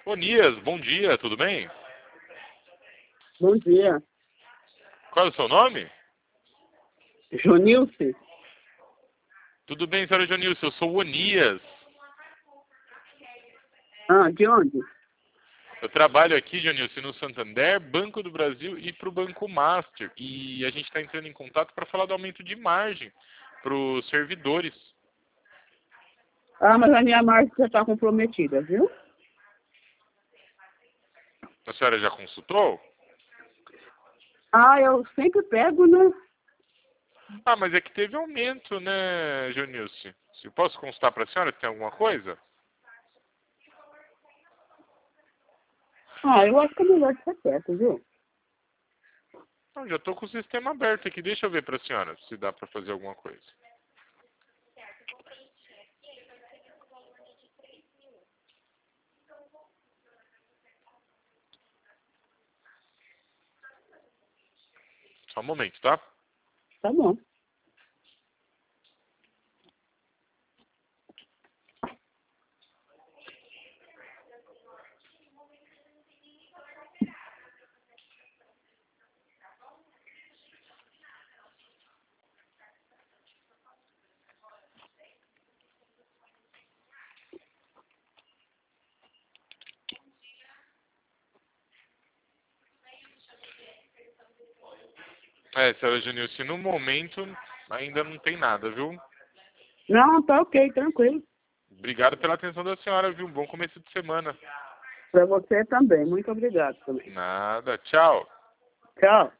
Ô Nias, bom dia, tudo bem? Bom dia. Qual é o seu nome? Jonilce? Tudo bem, senhora Jonilson, eu sou o Onias. Ah, de onde? Eu trabalho aqui, Jonilson, no Santander, Banco do Brasil e para o Banco Master. E a gente está entrando em contato para falar do aumento de margem para os servidores. Ah, mas a minha marca já está comprometida, viu? A senhora já consultou? Ah, eu sempre pego, né? Ah, mas é que teve aumento, né, Jonilson? Se eu posso consultar para a senhora se tem alguma coisa? Ah, eu acho que é melhor ficar quieto, viu? Não, já estou com o sistema aberto aqui. Deixa eu ver para a senhora se dá para fazer alguma coisa. Só um momento, tá? Tá bom. É, senhora Jonilson, no momento ainda não tem nada, viu? Não, tá ok, tranquilo. Obrigado pela atenção da senhora, viu? Um bom começo de semana. Para você também. Muito obrigado também. Nada. Tchau. Tchau.